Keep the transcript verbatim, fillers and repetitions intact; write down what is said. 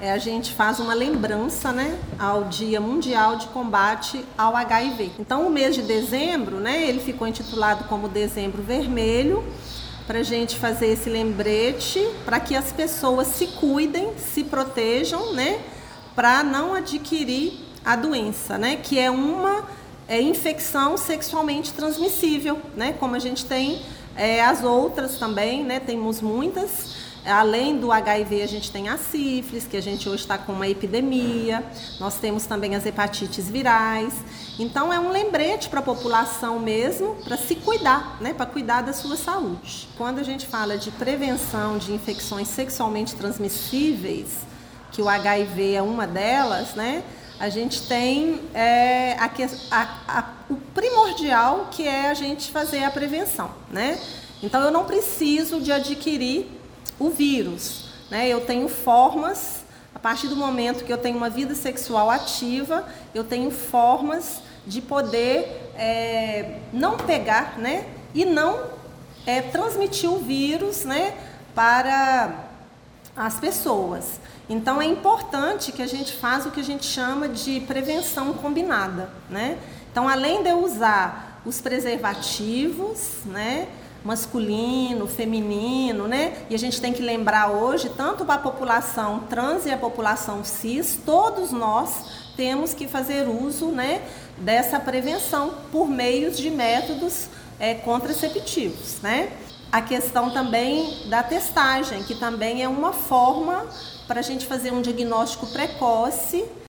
é, a gente faz uma lembrança, né, ao Dia Mundial de Combate ao H I V. Então, o mês de dezembro, né, ele ficou intitulado como Dezembro Vermelho, para a gente fazer esse lembrete, para que as pessoas se cuidem, se protejam, né, para não adquirir a doença, né, que é uma é, infecção sexualmente transmissível, né, como a gente tem é, as outras também, né, temos muitas. Além do H I V, a gente tem a sífilis, que a gente hoje está com uma epidemia. Nós temos também as hepatites virais. Então, é um lembrete para a população mesmo, para se cuidar, né? Para cuidar da sua saúde. Quando a gente fala de prevenção de infecções sexualmente transmissíveis, que o H I V é uma delas, né? A gente tem é, a, a, a, o primordial, que é a gente fazer a prevenção, né? Então, eu não preciso de adquirir o vírus, né? Eu tenho formas, a partir do momento que eu tenho uma vida sexual ativa, eu tenho formas de poder é, não pegar, né? E não é, transmitir o vírus, né, para as pessoas. Então é importante que a gente faça o que a gente chama de prevenção combinada, né? Então, além de eu usar os preservativos, né, masculino, feminino, né? E a gente tem que lembrar hoje, tanto para a população trans e a população cis, todos nós temos que fazer uso, né, dessa prevenção por meios de métodos é, contraceptivos, né? A questão também da testagem, que também é uma forma para a gente fazer um diagnóstico precoce